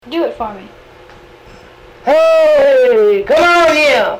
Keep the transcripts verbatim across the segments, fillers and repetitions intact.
Do it for me. Hey, come on here.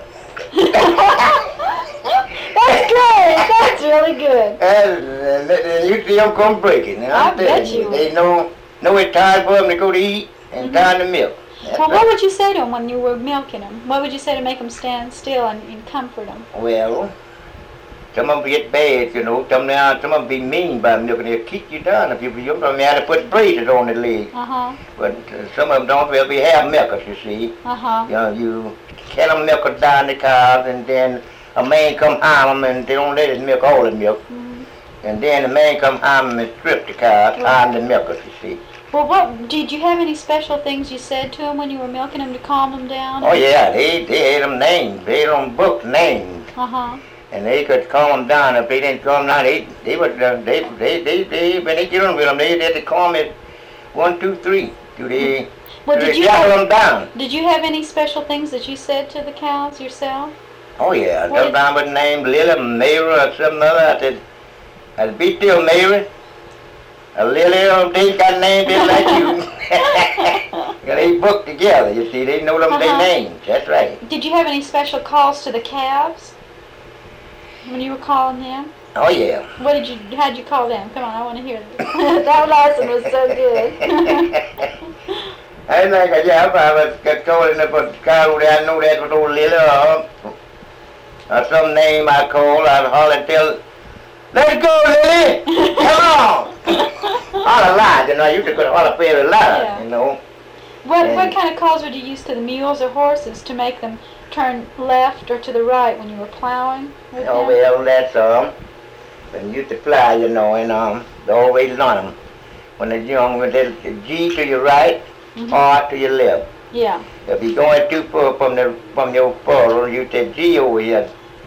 That's good. That's really good. And uh, you see them come breaking. And I'm I bet telling you They would. know, know it's time for them to go to eat and Mhm. time to milk. That's Well, right. what would you say to them when you were milking them? What would you say to make them stand still and, and comfort them? Well, some of them get bad, you know. Some, now, some of them be mean by milking. They'll kick you down if you, you some of them have to put braces on their legs. Uh-huh. But uh, some of them don't. Well, we have milkers, you see. Uh-huh. You know, you can them milk her down the cows, and then a man come harm them, and they don't let us milk all the milk. Mhm. And then the man come harm them and strip the cows, harm the milkers, you see. Well, what did you have any special things you said to them when you were milking them to calm them down? Oh yeah, they they had them names. They had them book names, Uh-huh. and they could calm them down. If they didn't calm them down, they they would uh, they they they they when they get on with them, they had to calm it one, two, three. Do they? Well, do did they you shackle have, them down? did you have any special things that you said to the cows yourself? Oh yeah, What did- sometimes with name Lily, Mary, or some other. I said, I'd be still Mary. A Lily, or they got names just like you. Yeah, they book together. You see, they know them Uh-huh. their names. That's right. Did you have any special calls to the calves when you were calling them? Oh yeah. What did you? How'd you call them? Come on, I want to hear this. That last one was so good. I think I yeah, if I was got told in the car I know that was old Lily or, or some name I call, I'd holler and tell, let's go Lily! Come on! Holler loud, you know, you could holler fairly loud, Yeah. you know. What what And- kind of calls would you use to the mules or horses to make them turn left or to the right when you were plowing with Oh them? well, that's um, when you used to fly, you know, and um, they always on them. When they're young, when they G to your right, Mhm. R to your left. Yeah. If you're going too far from the from your furrow, you take G over here.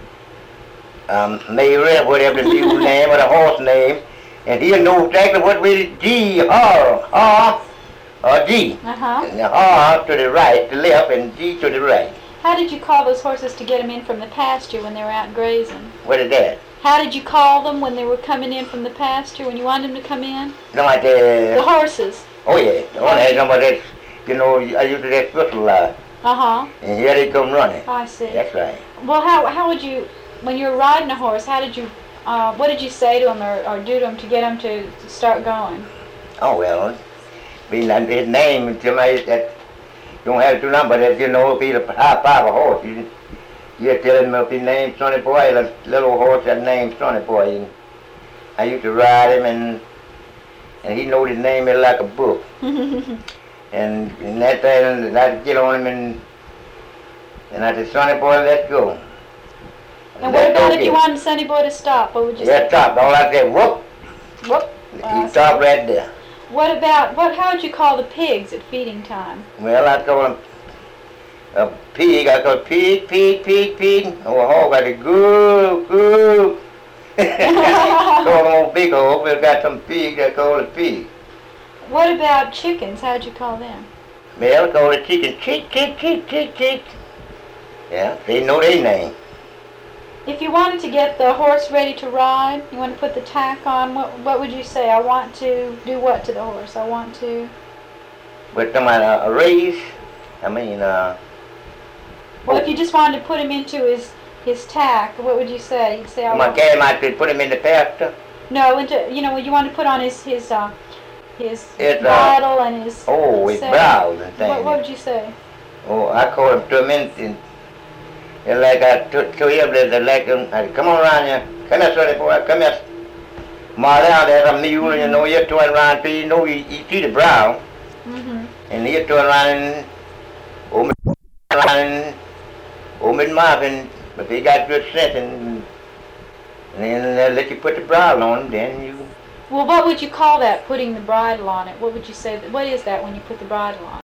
Um, Mary, whatever the mule name or the horse name, and he'll know exactly what way to G, R, R, or G. Uh-huh. And the R to the right, the left, and G to the right. How did you call those horses to get them in from the pasture when they were out grazing? What is that? How did you call them when they were coming in from the pasture, when you wanted them to come in? No, I The uh, horses. oh yeah, the one had somebody that, you know, I used to that whistle uh, Uh-huh. and here they come running. I see. That's right. Well, how how would you, when you were riding a horse, how did you, uh, what did you say to them or, or do to them to get them to, to start going? Oh well, being that his name, somebody that you don't have to do nothing, but if you know if he's a high five a horse, you you tell him if his name's Sonny Boy, that little horse that name's Sonny Boy. And I used to ride him and and he know his name is like a book. And, and that thing, and I'd get on him and and I said, Sonny Boy, let's go. And what Let's about go if you get it. wanted Sonny Boy to stop? What would you Yeah, say? stop. All I said, whoop. Whoop. Uh, He stopped right there. What about, what? how would you call the pigs at feeding time? Well, I told him, a pig, I called pig, pig, pig, pig. Oh, a hog, I said, goo, goo. Call them old big hog, we got some pig, I call it pig. What about chickens? How'd you call them? Well, I call it chicken, chick, chick, chick, chick, chick. Yeah, they know their name. If you wanted to get the horse ready to ride, you want to put the tack on, what, what would you say? I want to do what to the horse? I want to... With them uh, a race, I mean, uh, Well, if you just wanted to put him into his, his tack, what would you say? You'd say, I my want... cat might could put him in the pasture. No, into, you know, you want to put on his, his, uh, his It's, uh, bridle and his... Oh, his saddle. brows and things. What, what would you say? Oh, I called him to him in, in and like I took to him, they like him, I said, come on around here, come here, Sonny Boy, come here. Ma down there, a mule, you know, you're turning around, so you know, you, you see the brow, Mm-hmm. and you're turning around and, oh, my, around, oh, my Marvin, but they got good sense, and, and then they let you put the brow on him, then you, Well, what would you call that, putting the bridle on it? What would you say? What is that when you put the bridle on?